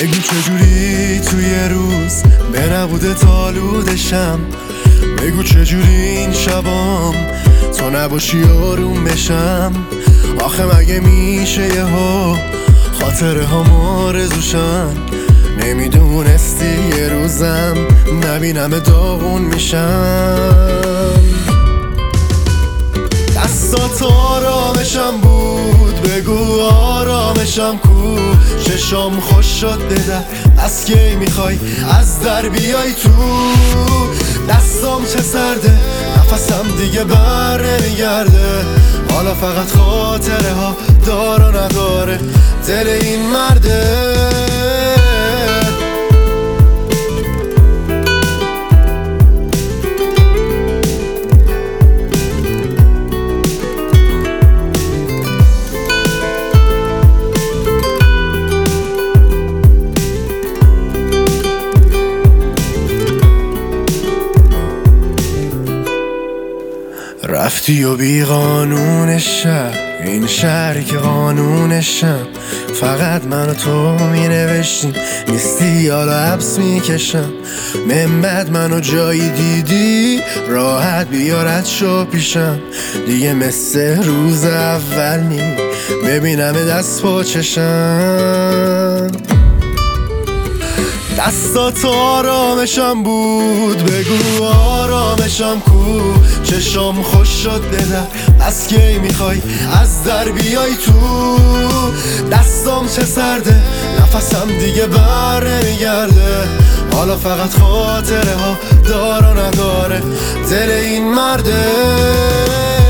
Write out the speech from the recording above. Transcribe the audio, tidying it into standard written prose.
بگو چجوری توی روز به نبوده تالودشم، بگو چجوری این شبام تو نباشی آروم بشم. آخه مگه میشه یهو خاطره ها آرزوشن، نمیدونستی یه روزم نبینم داغون میشم. دستات آرامشم بود، بگو آرامشم کو. چشام خوش شد بدر، از کی میخوای از در بیای تو. دستام چه سرده، نفسم دیگه بر نمیگرده. حالا فقط خاطره ها دار و نداره دل این مرده. رفتی و بی قانون شهر، این شهری که قانونشم. فقط من و تو می نوشتیم، نیستی حالا حبس می کشم. من بعد منو جایی دیدی راحت بیارد شو پیشم. دیگه مثل روز اول نی ببینم دست پا چشم. دستات آرامشم بود، بگو آرامشم کو. چشام خوش شد بدر، از کی میخوای از در بیای تو. دستام چه سرده، نفسم دیگه بر نمیگرده. حالا فقط خاطره ها دار و نداره دل این مرده.